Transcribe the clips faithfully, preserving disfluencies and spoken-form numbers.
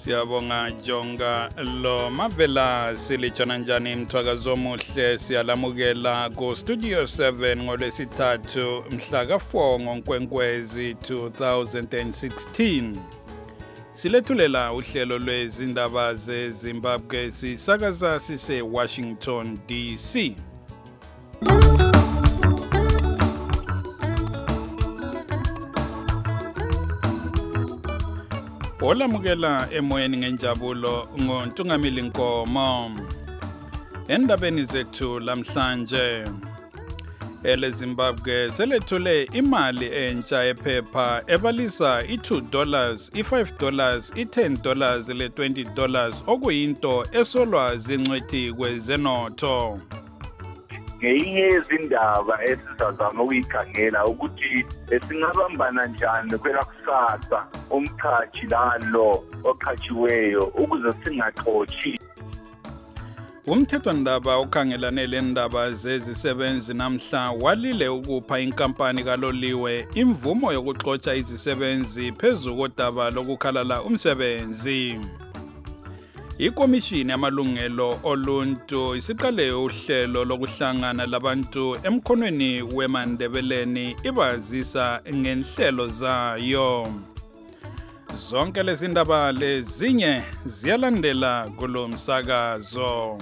Siyabonga Jonga lo mavela silijana njani mthwakazo omuhle siyalamukela ku Studio seven ngolwesithathu mhla ka four ngoNkwenkwezi two thousand sixteen. Silethulela uhlelo lwezindaba zeZimbabwe sisakaza sise Washington D C. Olamukela emoyeni ngenjabulo ngoNtungamili Nkomo. Endabeni zethu lamhlanje, ele Zimbabwe selethule imali entsha ephepha ebalisa i two dollars, i five dollars, i ten dollars le twenty dollars okuyinto esolwa zingcwethi kwezenotho. Ngeyinye izindaba esizazama ukuyikhangela ukuthi singabambana njani kwela kusasa umqhashi lalo oqhatshiweyo ukuze singaxoshi. Umthethwandaba okhangelane lendaba zezisebenzi namhla walile ukupha inkampani kaloliwe imvumo yokuxotsha izisebenzi phezulu kodaba lokukhalala umsebenzi. Ikomishini yamalungelo oluntu isiqale uhlelo lokuhlangana labantu emkhonweni weMandebeleni ibazisa ngenhlelo zayo. Zonke lezi ndaba lezinye ziyalandela kulo msakazo.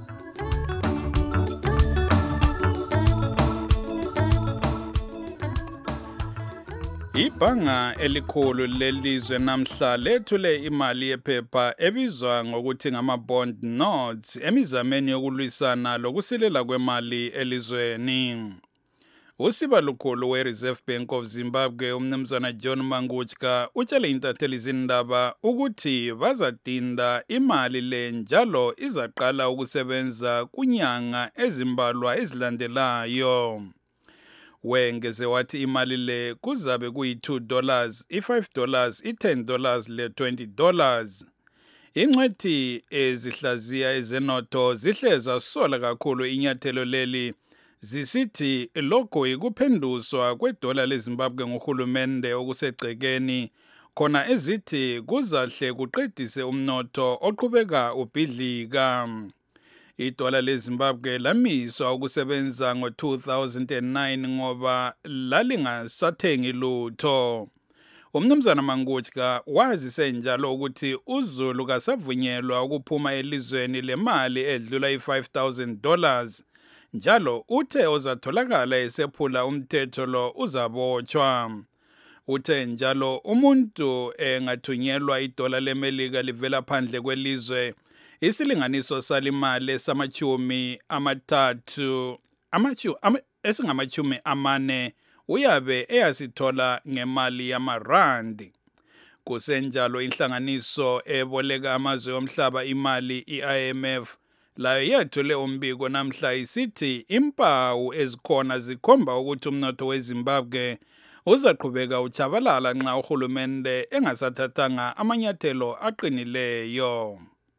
Ibhanga elikhulu lelizwe namhla lethule imali yephepha ebizwa ngokuthi ngama-bond notes emizameni yokulwisana lokusilela kwemali elizweni. Usiba lukhulu we-Reserve Bank of Zimbabwe umnumzana John Mangutska utshele intatheli zindaba ukuthi bazadinda imali le njalo izaqala ukusebenza kunyanga ezimbalwa ezilandelayo. Wengeze wathi imali le kuzabe kuyi two dollars, i five dollars, i ten dollars le twenty dollars. Ingcwethi ezihlaziya ezenotho zihleza sola kakhulu inyathelo leli zisithi lokho ikuphenduswa kwedola leZimbabwe ngohulumende okusegcekeni khona ezithi kuzahle kuqedise umnotho oqhubeka ubhidlika. Idola leZimbabwe lamiswa ukusebenza ngo two thousand nine ngoba lalingasathengi lutho. Umnumzana Mangutska wazise njalo ukuthi uZulu kasavunyelwa ukuphuma elizweni lemali edlula i five thousand dollars. Njalo uthe ozatholakala esephula umthetho lo uzabotshwa. Uthe njalo umuntu engathunyelwa idola leMelika livela phandle kwelizwe isilinganiso salimali samachumi amathathu amachu ama, esingamachumi amane uyabe eyasithola ngemali yamarandi. Kusenjalo inhlanganiso eboleka amazwe omhlaba imali i-I M F layo yathule umbiko namhla isithi impawu ezikhona zikhomba ukuthi umnotho weZimbabwe uzaqhubeka uchabalala nxa uhulumende engasathathanga amanyathelo aqinileyo.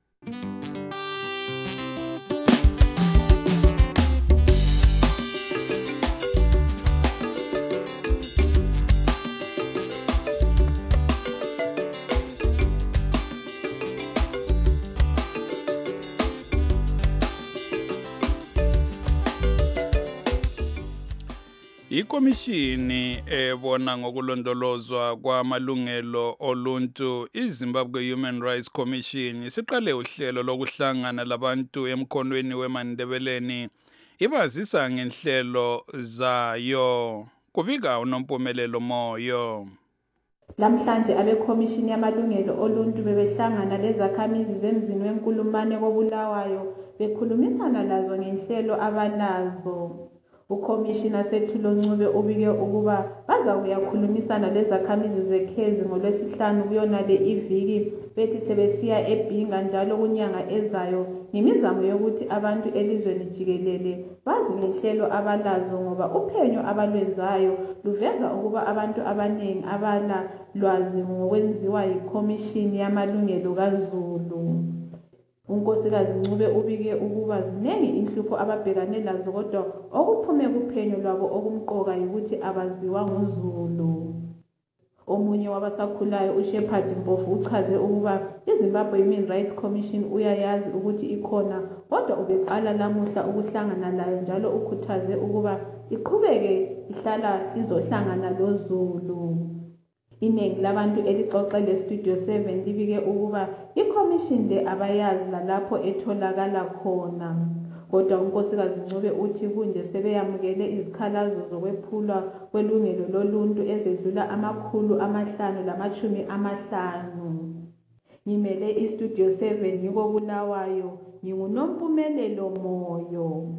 Ikomishini ebona ngokulondolozwa kwamalungelo oluntu iZimbabwe Human Rights Commission isiqale uhlelo lokuhlangana labantu emkhonweni weMandebeleni ibazisa ngenhlelo zayo. Kubika uNompumelelo Moyo. Lamhlanje abekhomishini yamalungelo oluntu bebehlangana lezakhamizi zemzini wenkulumane koBulawayo bekhulumisana lazo ngenhlelo abalazo. Ukomishina Sethulo Ncube ubike ukuba baza kuyakhulumisana lezakhamizi zeKhezi ngolwesihlanu kuyona le iviki bethi sebesiya eBhinga njalo kunyanga ezayo ngemizamo yokuthi abantu elizweni jikelele bazi ngenhlelo abalazo ngoba uphenyo abalwenzayo luveza ukuba abantu abaningi abala lwazi ngokwenziwa yikomishini yamalungelo kaZulu. Unkosikazi Ncube ubike ukuba zinengi inhlupho ababhekane lazo kodwa okuphume kuphenyo lwabo okumqoka ukuthi abaziwa nguZulu. Omunye wabasakhulayo uShepherd Mpofu uchaze ukuba iZimbabwe Human Rights Commission uyayazi ukuthi ikhona kodwa ubeqala lamuhla ukuhlangana layo njalo ukhuthaze ukuba iqhubeke ihlala izohlangana loZulu. Iningi labantu elixoxe leStudio seven libike ukuba iCommission le abayazi lalapho etholakala khona. Kodwa unkosikazi Ncube uthi kunje sebeyamukele izikhalazo zokwephulwa kwelungelo loluntu ezedlula amakhulu amahlanu lamachumi amahlanu. Ngimele iStudio seven ngiko Bulawayo, nginguNompumelelo Moyo.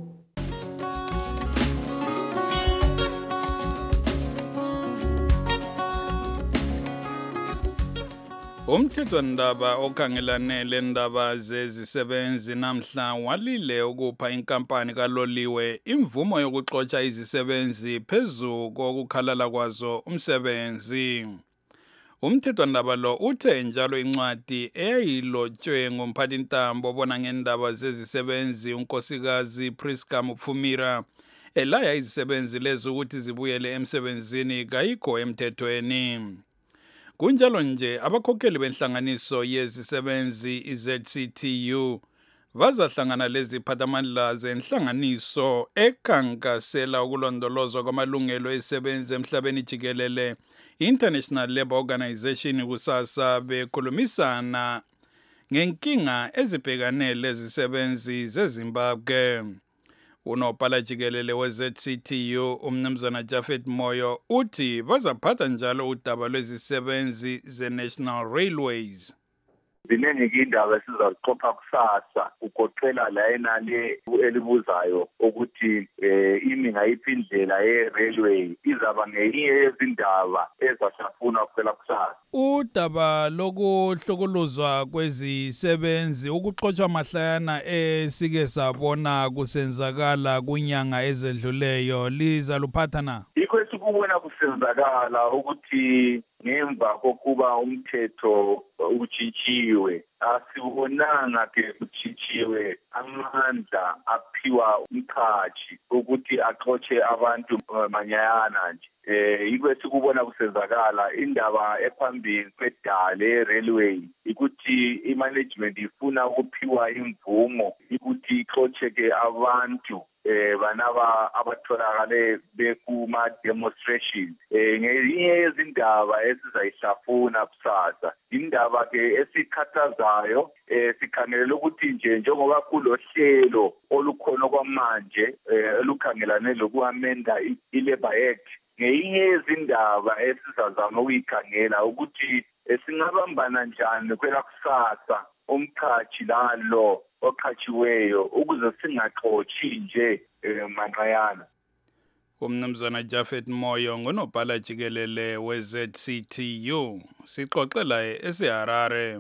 Umthethwandaba okhangelane lendaba zezisebenzi namhla walile ukupha inkampani kaloliwe imvumo yokuxotsha izisebenzi phezu kokukhalala kwazo umsebenzi. Umthethwandaba lo uthe njalo incwadi eyayilotshwe ngumphathintambo obona ngendaba zezisebenzi unkosikazi Priska Mupfumira elaya izisebenzi lezi ukuthi zibuyele emsebenzini kayikho emthethweni. Kunjalo nje abakhokheli benhlanganiso yezisebenzi i-Z C T U bazahlangana lezi phathamandla zenhlanganiso ekhankasela ukulondolozwa kwamalungelo ezisebenzi emhlabeni jikelele International Labour Organization kusasa bekhulumisana ngenkinga ezibhekane lezisebenzi zeZimbabwe. Unobhala jikelele we-Z C T U umnumzana Japhet Moyo uthi bazaphatha njalo udaba lwezisebenzi ze-National Railways. Ziningi indaba esizaxoxa kusasa ugoqela la enale elibuzayo ukuthi imi ngayiphi indlela ye-railway izaba ngenye yezindaba ezasafuna kuphela kusasa. Udaba lokuhlukuluzwa kwezisebenzi ukuxotsha mahlayana esike sabona kusenzakala kunyanga ezedluleyo liza luphatha na? Yikho esikubona kusenzakala ukuthi ngemva kokuba umthetho utshintshiwe asibonanga ke kutshintshiwe amandla aphiwa umqhashi ukuthi axotshe abantu manyayana nje. Eh yikho esikubona kusenzakala indaba ephambili kwedale railway ukuthi imanagement ifuna ukuphiwa imvumo ukuthi ixotshe ke abantu eh banaba abatholakale bekuma demonstration eh ngenye yezindaba esizayihlafuna kusasa indaba ke esikhathazayo eh sikhangelela ukuthi nje njengoba kulohlelo olukhona kwamanje elukhangelane lokuamenda iLabour Act ngenye yezindaba esizazama ukuyikhangela ukuthi singabambana njani kwela kusasa umqhashi lalo oqhatshiweyo ukuze singaxoxi nje manqayana. Umnumzana Japhet Moyo ngunobhala jikelele we-Z C T U sixoxela eseHarare.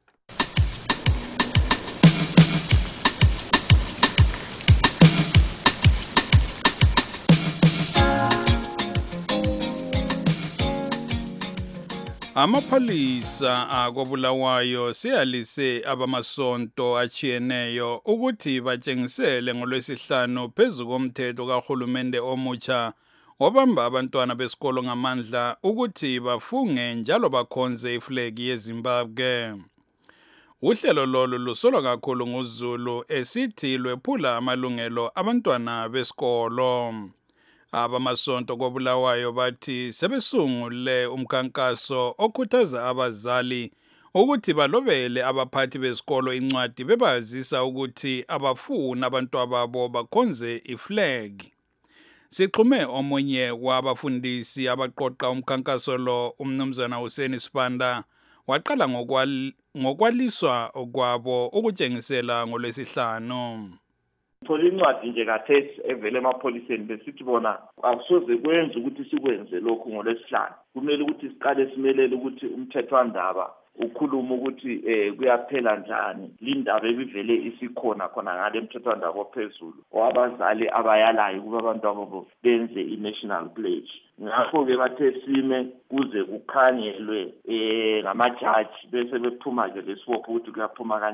Amaphalisa akobulawayo siyalise abamasonto achiyeneyo ukuthi batshengisele ngolwesihlanu phezu komthetho kahulumende omutsha obamba abantwana besikolo ngamandla ukuthi bafunge njalo bakhonze iflegi yeZimbabwe. Uhlelo lolu lusolwa kakhulu nguZulu esithi lwephula amalungelo abantwana besikolo. Abamasonto kobulawayo bathi sebesungule umkhankaso okhuthaza abazali ukuthi balobele abaphathi besikolo incwadi bebazisa ukuthi abafuni abantwababo bakhonze iflag. Sixhume omunye wabafundisi abaqoqa umkhankaso lo umnumzana Hussein Sibanda waqala ngokwaliswa okwabo ukutshengisela ngolwesihlanu. Thola incwadi nje kathesi evele emapholiseni besithi bona akusoze kwenze ukuthi sikwenze lokhu ngolwesihlanu. Kumele ukuthi siqale simelele ukuthi umthethwandaba ukhuluma ukuthi eh kuyaphela njani lindaba ebivele isikhona khona ngale emthethwandaba ophezulu wabazali abayalayo kuba abantu ababo benze i-national pledge. Ngakho ke bathe sime kuze kukhangelwe eh ngamajaji bese bephuma ke lesibopho ukuthi kuyaphuma kanjani.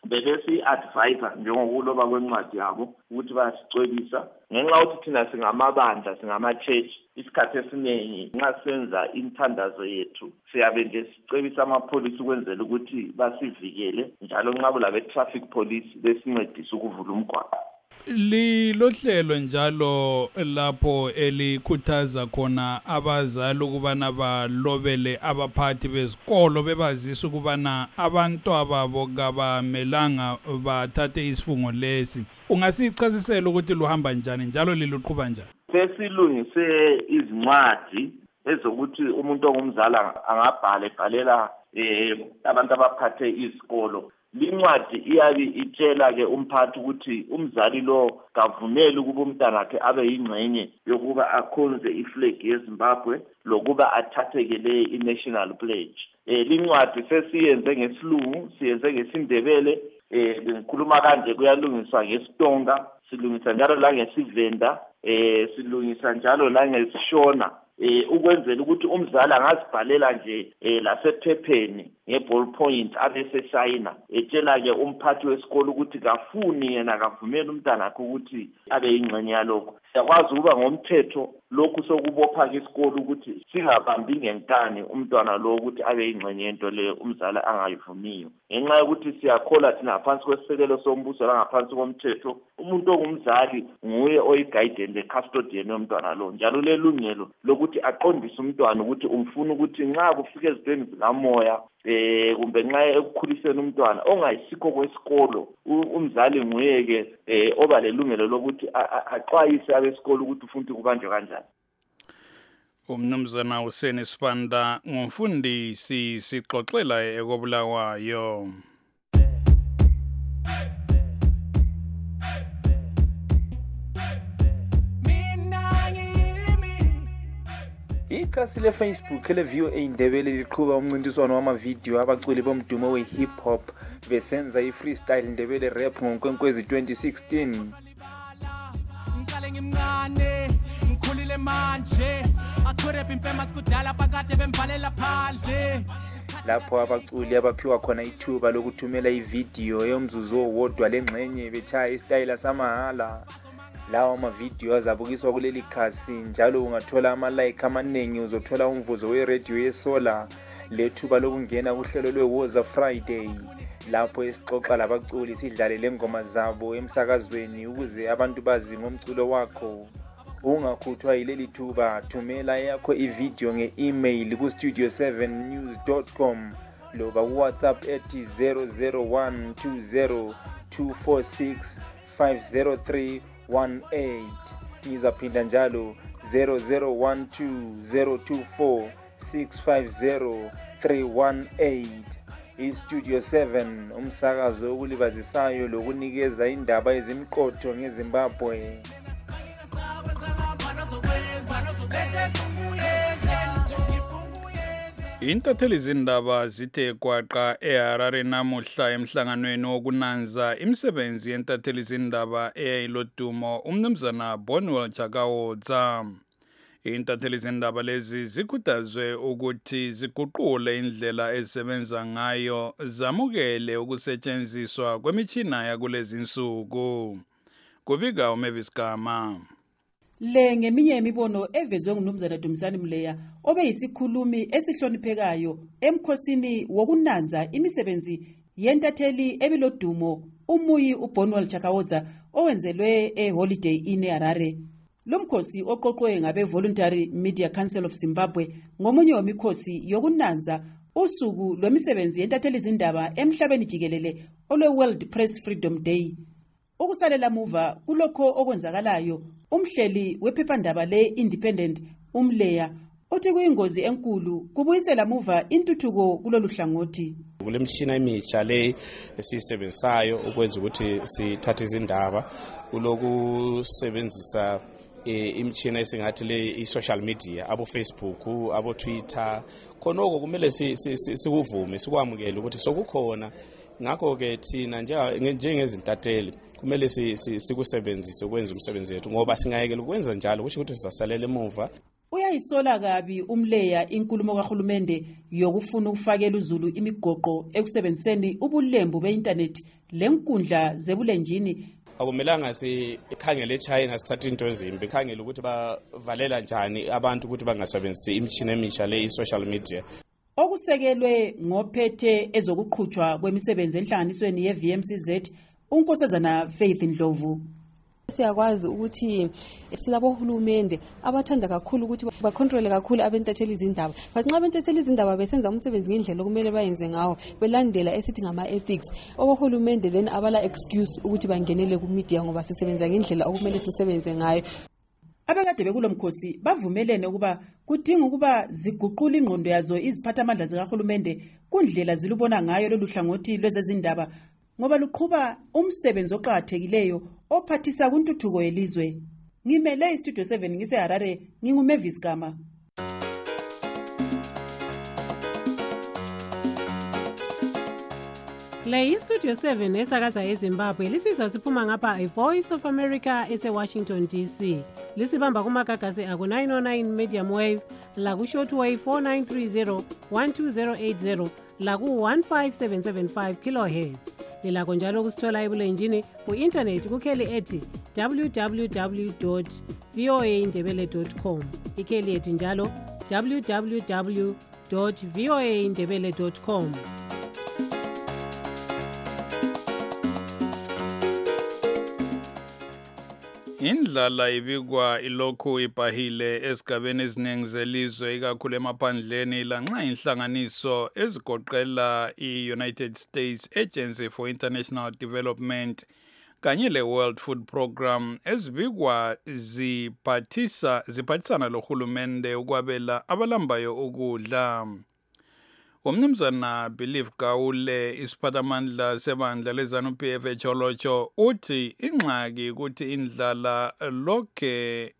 bebesi-advisa njengokuloba kwencwadi yabo ukuthi bayasicwebisa ngenxa yokuthi thina singamabandla singama-church isikhathi esiningi nxa senza imithandazo yethu siyabe nje sicebisa amapholisi ukwenzela ukuthi basivikele njalo nxa kulabe-traffic police besincedise ukuvula umgwaqo. Lilohlelo njalo lapho elikhuthaza khona abazali ukubana balobele abaphathi bezikolo bebazisa ukubana abantwana babo kabamelanga bathathe isifungo lesi. Ungasichasisela ukuthi luhamba njani njalo liluqhuba njani? Sesilungise izincwadi ezokuthi umuntu ongumzala angabhala ebhalela eh abantu abaphathe izikolo. Lincwadi iyabe itshela ke umphathi ukuthi umzali lo kavumeli ukuba umntana wakhe abe yingcenye yokuba akhonze iflag yeZimbabwe lokuba athathekele i-national pledge. Eh lincwadi sesiyenze ngesilungu, siyenze ngesindebele, eh ngikhuluma kanje kuyalungiswa ngesitonga, silungisa njalo la ngesivenda, eh silungisa njalo la ngesishona. Eh ukwenzela ukuthi umzali angazibhalela nje eh lasephepheni ngeball point abese signa etshela ke umphathi wesikolo ukuthi kafuni yena kavumela umntana wakhe ukuthi abe yingcenye yalokho. Siyakwazi ukuba ngomthetho lokhu sokubopha isikolo ukuthi singabambi ngenkani umntwana lo ukuthi abe yingcenye yento leyo umzali angayivumiyo. Ngenxa yokuthi siyakhola thina ngaphansi kwesisekelo sombuso la ngaphansi komthetho umuntu ongumzali nguye oyiguardian le custodian yomntwana lo njalo lelungelo lokuthi aqondise umntwana ukuthi umfuna ukuthi nxa kufika ezintweni zikamoya eh kumbe nxa ekukhuliseni umntwana ongayisikho kwesikolo umzali nguye ke eh oba lelungelo lokuthi axwayise abesikolo ukuthi ufuna kubanjwe kanjani. Umnumzana Hussein Sibanda ngumfundisi sixoxela ekobulawayo. Ikhasi le-Facebook ele-V O A Indebele liqhuba umncintiswano wamavidiyo abaculi bomdumo we-hip hop besenza i-freestyle Ndebele rap ngoNkwenkwezi twenty sixteen. Ngiqale ngimncane ngikhulile manje akurap infamous kudala phakade bemvalela phandle. Lapho abaculi abaphiwa khona ithuba lokuthumela ividiyo yomzuzu owodwa lengxenye bechaya istyle samahala. Lawa amavidiyo azabukiswa kuleli khasi njalo ungathola ama-like amaningi uzothola umvuzo we-radio yesola lethuba lokungena kuhlelo lwe-Woza Friday lapho esixoxa labaculi sidlale lengoma zabo emsakazweni ukuze abantu bazi ngomculo wakho. Ungakhuthwa yileli thuba thumela yakho ividiyo nge-email ku studio seven news dot com loba WhatsApp ethi zero zero one two zero two four six five zero three one eight. Ngizaphinda njalo zero zero one two zero two four six five zero three one eight. iStudio seven umsakazo okulibazisayo lokunikeza indaba ezimqotho ngeZimbabwe. Intatheli zindaba zithe kwaqa eHarare namuhla emhlanganweni wokunanza imisebenzi yentatheli zindaba eyayilodumo umnumzana Bonwell Chakawoza. Intatheli zindaba lezi zikhuthazwe ukuthi ziguqule indlela ezisebenza ngayo zamukele ukusetshenziswa kwemitshina yakulezi insuku. Kubika uMavis Gama. Le ngeminye imibono evezwe nguMnumzana Dumisani Mleya obeyisikhulumi esihloniphekayo emkhosini wokunanza imisebenzi yentatheli ebilodumo umuyi uBonwell Chakawoza owenzelwe eHoliday Inn eHarare. Lo mkhosi oqoqwe ngabe Voluntary Media Council of Zimbabwe ngomunye wemikhosi yokunanza usuku lwemisebenzi yentatheli zindaba emhlabeni jikelele olwe World Press Freedom Day. Ukusalela muva kulokho okwenzakalayo umhleli wephephandaba le-Independent uMleya uthi kuyingozi enkulu kubuyisela muva intuthuko kulolu hlangothi. Kulemishina emitsha le esisebenzayo ukwenza ukuthi sithathe izindaba kulokusebenzisa imishina esingathi le i-social media abo Facebook abo Twitter khonoko kumele sikuvume sikwamukele ukuthi sokukhona. Ngakho ke thina njengezintatheli kumele sikusebenzise ukwenza umsebenzi wethu ngoba singayekela ukwenza njalo kusho ukuthi sizasalela emuva. Uyayisola kabi uMleya inkulumo kaHulumende yokufuna ukufakela uZulu imigoqo ekusebenziseni ubulembu be-internet lenkundla zebulenjini. Akumelanga sikhangele eChina sithatha into ezimbi, khangela ukuthi bavalela njani abantu ukuthi bangasebenzisi imishini emisha le i-social media. Okusekelwe ngophethe ezokuqhutshwa kwemisebenzi enhlanganisweni ye-V M C Z, uNkosazana Faith Ndlovu. Siyakwazi ukuthi silabohulumende abathanda kakhulu ukuthi bacontrole kakhulu abentatheli izindaba, but nxa abentatheli izindaba besenza umsebenzi ngendlela okumele bayenze ngawo, belandela esithi ngama ethics, obohulumende then abala excuse ukuthi bangenele ku media ngoba sisebenza ngendlela okumele sisebenze ngayo. Abakade bekulomkhosi bavumelene ukuba kudinga ukuba ziguqula ingqondo yazo iziphathamandla zikahulumende kundlela zilubona ngayo lolu hlangothi lwezezindaba, ngoba luqhuba umsebenzi oqhakathekileyo ophathisa kuntuthuko yelizwe. Ngimele iStudio seven ngise Harare, nginguMavis Gama. Le iStudio seven esakaza eZimbabwe lisizwa siphuma ngapha iVoice of America ese-Washington D C. Lisibamba kumagagasi aku nine oh nine medium wave, laku shortwave four nine three zero one two zero eight zero, laku one five seven seven five kilohertz. Lilakho njalo kusithola ebulenjini ku-internet kukheli ethi w w w dot v o a ndebele dot com, ikheli ethi njalo w w w dot v o a ndebele dot com. Indlala ibikwa ilokhu ibhahile esigabeni eziningi zelizwe ikakhulu emaphandleni lanxa inhlanganiso ezigoqela i-United States Agency for International Development kanye le-World Food Program ezibikwa ziphathisa ziphathisana lohulumende ukwabela abalambayo ukudla. Umnumzana Believe Gaule isiphathamandla sebandla leZANU-P F eCholocho uthi ingxaki ukuthi indlala lokhe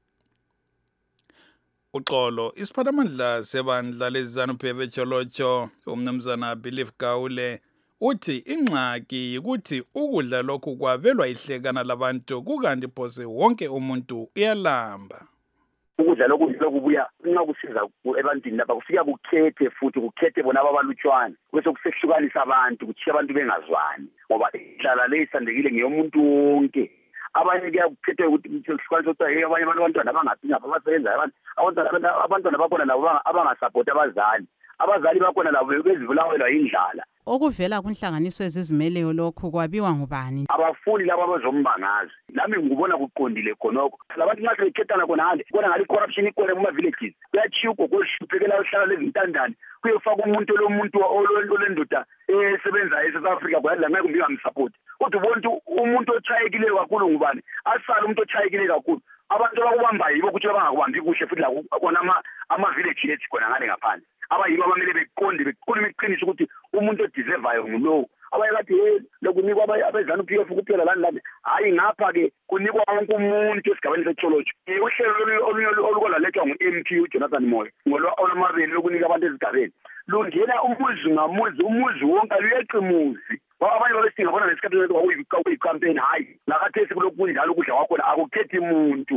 uxolo. Isiphathamandla sebandla leZANU-P F eCholocho umnumzana Believe Gaule uthi ingxaki ukuthi ukudla lokhu kwabelwa ihlekana labantu kukanti phose wonke umuntu uyalamba. Ukudla lokhu lokubuya nxa kusiza ebantwini lapha kufika kukhethe futhi kukhethe bona ababalutshwana bese kusehlukanisa abantu kuthi abantu bengazwani ngoba indlala le isandekile ngeyomuntu wonke. Abanye kuyakhethe ukuthi mhlukaniso ukuthi abanye abantwana abangaphi ngapha abasebenza abantu abantwana abantwana bakhona labo abangasapoti abazali abazali bakhona labo bezibulawelwa indlala. Okuvela kunhlanganiso ezizimeleyo lokho kwabiwa ngubani? Abafuni labo abazombangaza. Nami ngikubona kuqondile khonoko. Labantu nxa sebekhethana khona ngale bona ngali corruption ikhona kuma villages. Kuyachiyuko kweshuphekela uhlala lezintandane. Kuyofaka umuntu lo muntu olendoda esebenza eSouth Africa kwala ngeke kumbi ngamsupport. Kodwa ubontu umuntu ochayekile kakhulu ngubani? Asala umuntu ochayekile kakhulu. Abantu abakubambayo yibo ukuthi bangakubambi kuhle futhi la kona ama ama villages ethi khona ngale ngaphandle. Abayibo abamele beqonde bekhuluma iqiniso ukuthi umuntu odeservayo ngulowo. Abayekathi hey lokunikwa abeZANU-P F kuphela lani lani hayi ngapha ke kunikwa wonke umuntu esigabeni seCholocho. Uhlelo olukolethwa ngu-M P uJonathan Moyo ngolwa olumabili lokunika abantu ezigabeni lungena umuzi ngamuzi umuzi wonke luyeqimuzi. Abanye babesinga bona nesikhathi lokho kwakuyi-campaign hayi nakathesi kulokhu kunjalo ukudla kwakhona akukhethi umuntu.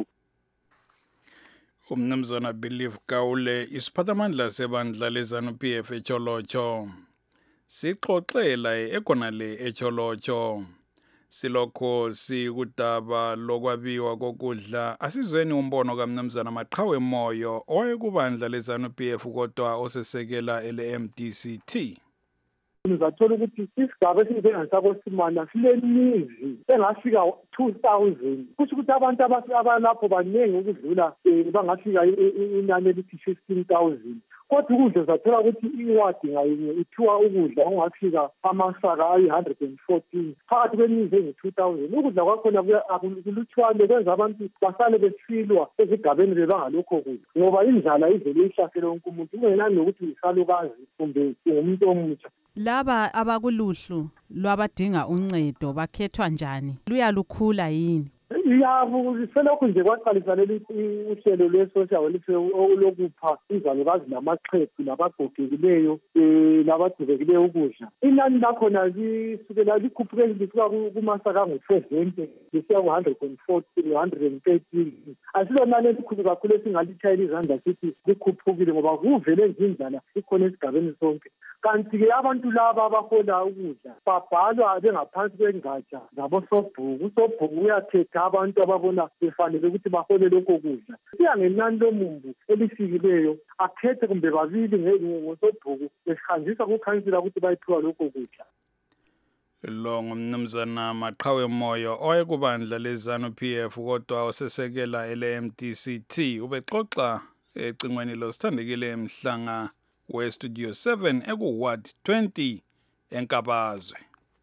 Umnumzana Believe Gaule isiphathamandla sebandla leZANU-P F eCholocho sixoxela ekhona le eCholocho silokho sikudaba lokwabiwa kokudla. Asizweni umbono kaMnumzana Maqhawe Moyo owayekubandla leZANU-P F kodwa osesekela ele M D C T. Ngizathola ukuthi isigaba esinjengasako Simana silemizi engafika two thousand kusho ukuthi abantu abalapho baningi ukudlula bangafika inani elithi fifteen thousand. Kodwa ukudla uzathola ukuthi iwadi ngayinye ithiwa ukudla ongafika amasaka ayi one hundred fourteen phakathi kwemizi engu-two thousand. Ukudla kwakhona akulutshwane kwenza abantu basale besilwa ezigabeni bebangalokho kudla ngoba indlala ivele ihlasele wonke umuntu kungenani nokuthi uyisalukazi kumbe ungumuntu omutsha. Laba abakuluhlu lwabadinga uncedo bakhethwa njani? Luyalukhula yini? Yabo selokhu nje kwaqalisa leli uhlelo lwe-social welfare olokupha izalukazi namaxhegu nabagogekileyo nabadubekileyo ukudla. Inani lakhona lisukela likhuphuke lisuka kumasaka angu-seventy lisiya ku-one hundred and forty, one hundred and thirty. Asilo nani elikhulu kakhulu esingalithayela izandla sithi likhuphukile ngoba kuvele nje indlala ikhona esigabeni sonke. Kanti-ke abantu laba abahola ukudla babhalwa bengaphansi kwengatsha zabosobhuku. Usobhuku uyathetha abantu ababona befanele ukuthi bahole lokho kudla. Siya ngenani lomumbu elisikileyo akhethe kumbe babili ngosobhuku besihanjiswa kukhansila ukuthi bayiphiwa lokho kudla. Lo ngumnumzana Maqhawe Moyo owayekubandla leZANU-P F kodwa osesekela ele M D C T ubexoxa ecingweni losithandekile emhlanga we-Studio seven eku-Ward twenty eNkabazwe.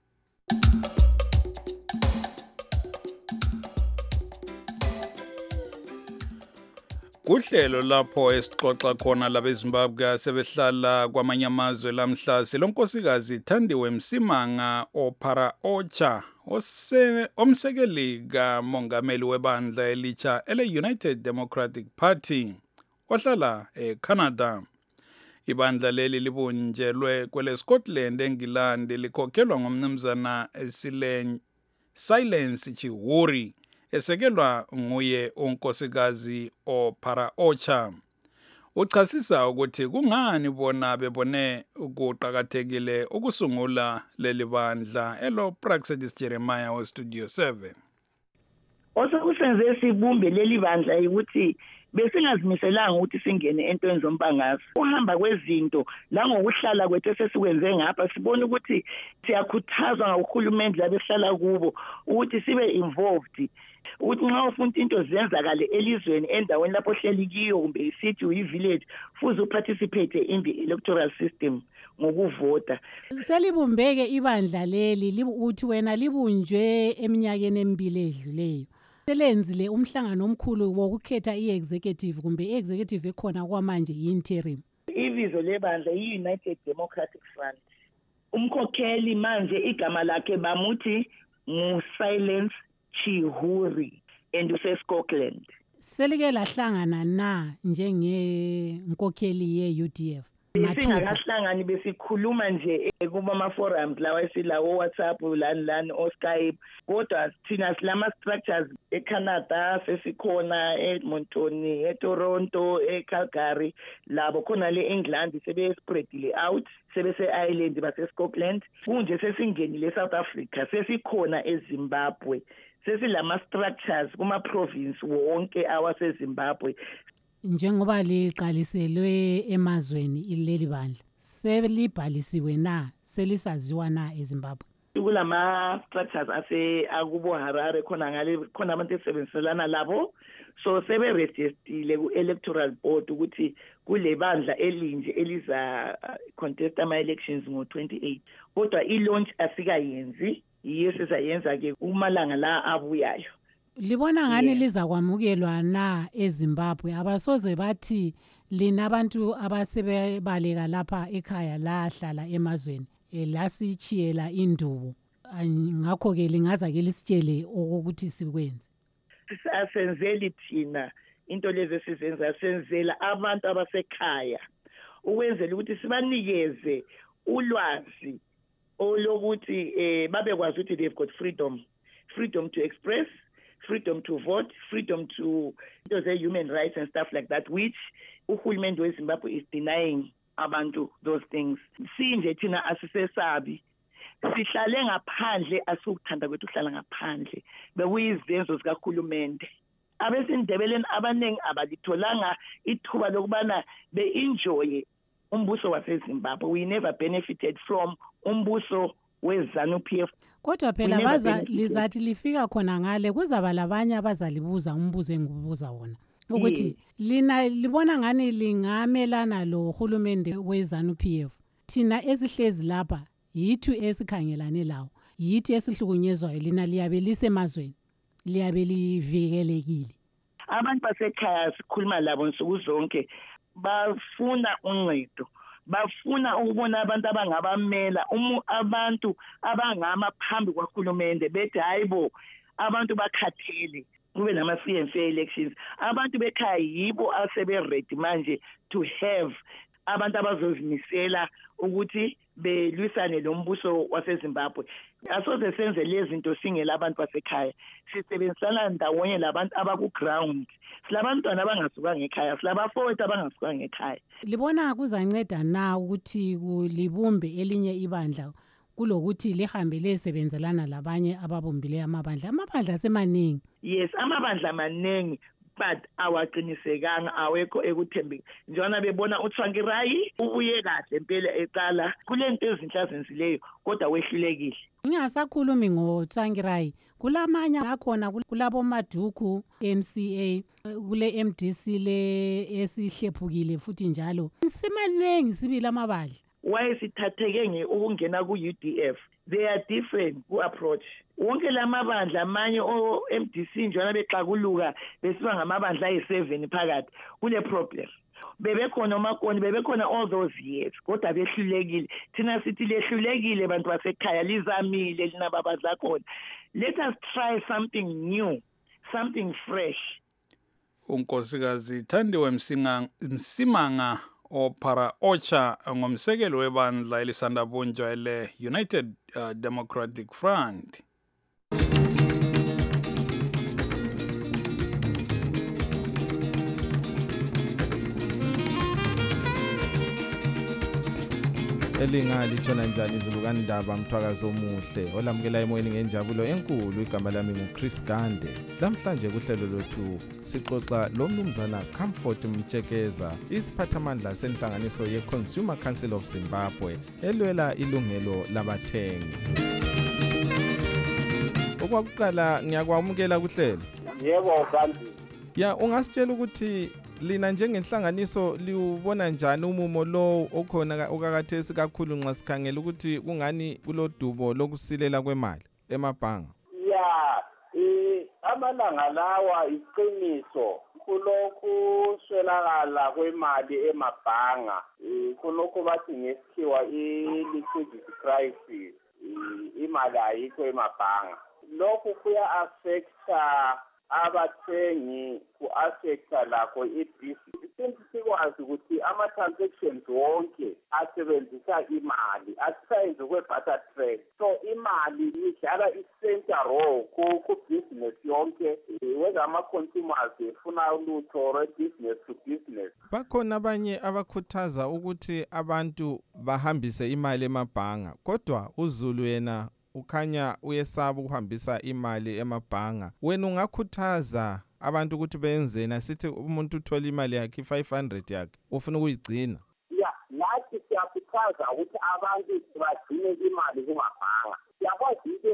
Kuhlelo lapho esixoxa khona labeZimbabwe sebehlala kwamanye amazwe lamhla silonkosikazi Thandiwe Msimanga ophara Ocha omsekeli kamongameli webandla elitsha ele-United Democratic Party ohlala eCanada. Ibandla leli libunjelwe kwele Scotland eNgilandi likhokhelwa ngumnumzana Silence Chihuri esekelwa nguye unkosikazi ophara Ocha. Uchasisa ukuthi kungani bona bebone ukuqhakathekile ukusungula leli bandla elo Praxedis Jeremiah o Studio seven. Osokusenze sibumbe leli bandla ukuthi besingazimiselanga ukuthi singene entweni zombangazo. Uhamba kwezinto la ngokuhlala kwethu esesikwenze ngapha sibona ukuthi siyakhuthazwa ngokuhulumeni labehlala kubo ukuthi sibe involved. Ukuthi nxa ufuna into zenzakale elizweni endaweni lapho hleli kiyo kumbe isithi uyi-village futhi uparticipate in the electoral system ngokuvota. Selibumbeke ibandla leli uthi wena libunjwe eminyakeni emibili edluleyo. Selenzile umhlangano omkhulu wokukhetha i-executive kumbe i-executive ekhona kwamanje i-interim. Ibizo lebandla i-United Democratic Front. Umkhokheli manje igama lakhe bamuthi ngu-Silence Chihuri and use-Scotland. Selike lahlangana na njengenkokheli ye-U D F? Singakahlangani besikhuluma nje kuma forums lawa esilawo WhatsApp lani lani o Skype kodwa thina silama structures eCanada sesikhona eEdmonton eToronto eCalgary labo khona le England sebe spreadile out sebese Ireland base Scotland kunje sesingenile South Africa sesikhona eZimbabwe sesilama structures kuma province wonke awaseZimbabwe. Njengoba liqaliselwe emazweni ileli bandla selibhalisiwe na selisaziwa na eZimbabwe? Kulama structures ase akubo Harare khona ngale khona abantu esebenzelana labo so sebe registered ku electoral board ukuthi kule bandla elinje eliza contest ama elections ngo twenty-eight kodwa i launch asikayenzi yesizayenza ke umalanga la abuyayo. Libona ngani yeah. Liza kwamukelwa na eZimbabwe abasoze bathi lina abantu abasebebaleka lapha ekhaya lahlala emazweni lasichiyela indubo ngakho ke lingaza ke lisitshele ukuthi sikwenze. Sisenzeli thina into lezi sizenza senzela abantu abasekhaya ukwenzela ukuthi sibanikeze ulwazi olokuthi eh babekwazi ukuthi they've got freedom freedom to express, freedom to vote, freedom to those human rights and stuff like that, which uhulumende weZimbabwe is denying abantu those things. Sinje thina asisesabi sihlale ngaphandle asikuthanda kwethu uhlala ngaphandle bekuyizenzo zikahulumende. Abesindebeleni abaningi abalitholanga ithuba lokubana be-enjoy umbuso waseZimbabwe. We never benefited from umbuso weZANU-P F. Kodwa phela baza lizathi lifika khona ngale kuzaba labanye abazalibuza umbuzo engibuza wona ukuthi lina libona ngani lingamelana lo hulumende weZANU-P F. Thina esihlezi lapha yithu esikhangelane lawo yithi esihlukunyezwayo lina liyabe lisemazweni liyabe livikelekile. Abantu basekhaya sikhuluma labo nsuku zonke bafuna uncedo bafuna ukubona abantu abangabamela abantu abangama phambi kwakhulumende bethi hayibo abantu bakhathele kube nama-free and fair elections. Abantu bekhaya yibo asebe-ready manje to have abantu abazozimisela ukuthi belwisane lo mbuso waseZimbabwe. Asoze senze lezi zinto singela abantu basekhaya. Sisebenzisana ndawonye labantu abaku-ground. Silabantwana abangasukanga ekhaya, silabafowethu abangasukanga ekhaya. Libona kuzanceda na ukuthi libumbe elinye ibandla kulokuthi lihambe lesebenzelana labanye ababumbile amabandla? Amabandla semaningi. Yes, amabandla amaningi, but awaqinisekanga, awekho ekuthembeki. Njana bebona uTsvangirai ubuye kahle impela eqala kulento ezinhle azenzileyo kodwa wehlulekile. Ngingasakhulumi ngoTsvangirai, kulamanye akhona kulabo Maduku N C A, kule M D C le esihlephukile futhi njalo. Simanengi sibili amabandla. Wayesithatheke nge ukungena ku U D F. They are different ku approach. Wonke lamabandla amanye o M D C njana bexakuluka besiba ngamabandla ayi seven phakathi kule problem. Bebekhona umakoni, bebekhona all those years kodwa behlulekile. Thina sithi lehlulekile abantu basekhaya lizamile linababa zakhona. Let us try something new, something fresh. Unkosikazi Thandiwe Msimanga Opara Ocha ngomsekelo webandla elisanda bunjwa ele United uh, Democratic Front. Elinga litshona njani izulukandaba Mthwakazi omuhle olamukela emoyeni ngenjabulo enkulu. Igama lami nguChris Gande. Namhlanje kuhlelo lothu sixoxa lo mnumzana Comfort Mtshekeza, isiphathamandla senhlanganiso ye-Consumer Council of Zimbabwe elwela ilungelo labathengi. Okwakuqala ngiyakwamukela kuhlelo. Yebo kanti. Ya, ungasitshela ukuthi lina njengenhlanganiso liubona njani umumo lo okhona okakathesi kakhulu nxa sikhangela ukuthi kungani kulodubo lokusilela kwemali emabhanga? Ya, eh amalanga lawa iqiniso kulokhu swelakala kwemali emabhanga, kulokhu bathi ngesikhiwa i-liquidity crisis, imali ayikho emabhanga. Lokhu kuya affecta abathengi ku-affecta lakho i-business. Since sikwazi ukuthi ama-transactions wonke asebenzisa imali, asisayenzi kwe-barter trade. So imali idlala i-center role ku-business yonke, whether ama-consumers efuna ulutho or business to business. Bakhona abanye abakhuthaza ukuthi abantu bahambise imali emabhanga, kodwa uZulu yena ukhanya uyesaba ukuhambisa imali emabhanga. Wena ungakhuthaza abantu ukuthi benzena, sithi umuntu uthola imali yakhe five hundred yakhe ufuna ukuyigcina? Ya, nathi siyakhuthaza ukuthi abantu bagcine imali kumabhanga. Siyakwazi into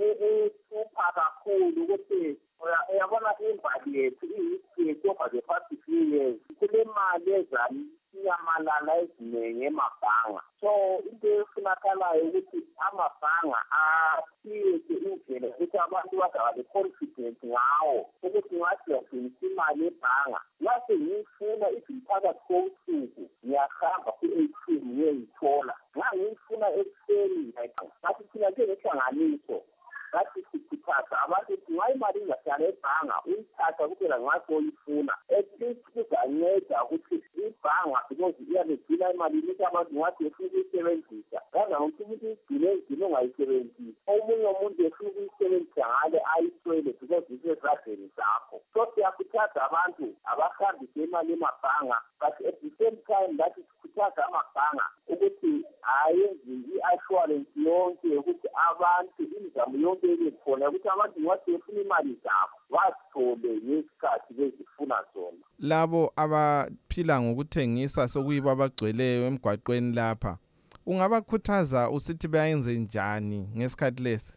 ehlupha kakhulu ukuthi uyabona imali yethu iyi-history over the past few years. Kule mali ezanyamalala eziningi emabhanga. So into efunakalayo ukuthi amabhanga asiyeke indlela ukuthi abantu bazaba le-confidence ngawo ukuthi ngathi yagcinisa imali ebhanga. Ngathi ngiyifuna iphakathi kosuku ngiyahamba ku-A T M ngiyayithola. Nxa ngiyifuna ekuseni ngathi thina njengenhlanganiso ngathi sikhuthaza abantu ukuthi nxa imali ingahlala ebhanga uyithatha kuphela ngathi oyifuna. At least kuzanceda ukuthi ibhanga because iyabegcina imali ukuthi abantu ngathi efuna ukuyisebenzisa. Ngaza ngokuthi ukuthi igcine igcine ongayisebenzisi. Omunye umuntu efuna ukuyisebenzisa ngale ayiswele because isezadleni zakho. So siyakhuthaza abantu abahambise imali emabhanga, but at the same time ngathi sikhuthaza amabhanga ukuthi ayenze i-assurance yonke ukuthi abantu imizamo yonke ebekhona ukuthi abantu ngathi efuna imali zabo bazithole ngesikhathi bezifuna zona. Labo abaphila ngokuthengisa sokuyibo abagcweleyo emgwaqweni lapha, ungabakhuthaza usithi bayenze njani ngesikhathi lesi?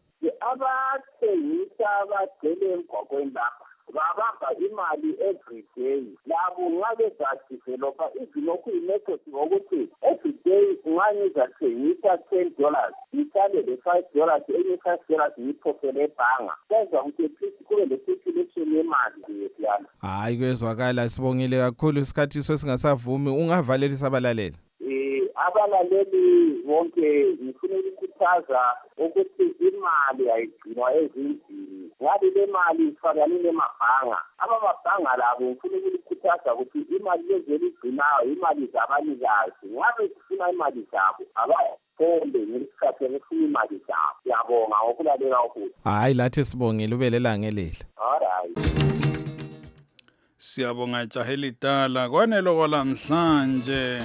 Abathengisa abagcwele emgwaqweni lapha babamba imali every day. Labo ngabe badevelopa izinokhu i-method ngokuthi every day ngani zathengisa ten dollars isale le five dollars enye five dollars ngiphophele ebhanga. Kwenza ukuthi kube le-circulation yemali yethu. Hayi, kwezwakala, sibongile kakhulu. Isikhathi singasavumi, ungavalelisa abalaleli. Eh abalaleli bonke ngifuna ukuthi likhuthaza ukuthi imali ayigcinwa ezindlini. Ngabe le mali ifanele nemabhanga. Amabhanga labo ngifuna ukulikhuthaza ukuthi imali lezi eligcinayo imali zabanikazi. Ngabe sifuna imali zabo abayikhombe ngesikhathi ngifuna imali zabo. Siyabonga ngokulalela ukuthi. Hayi lathi sibongile ubelela ngelihla. Alright. Siyabonga Jaheli Dala kwanelo kwalamhlanje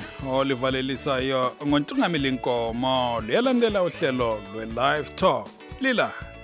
olivalelisayo ngontungamili Nkomo liyalandela uhlelo lwe Live Talk lila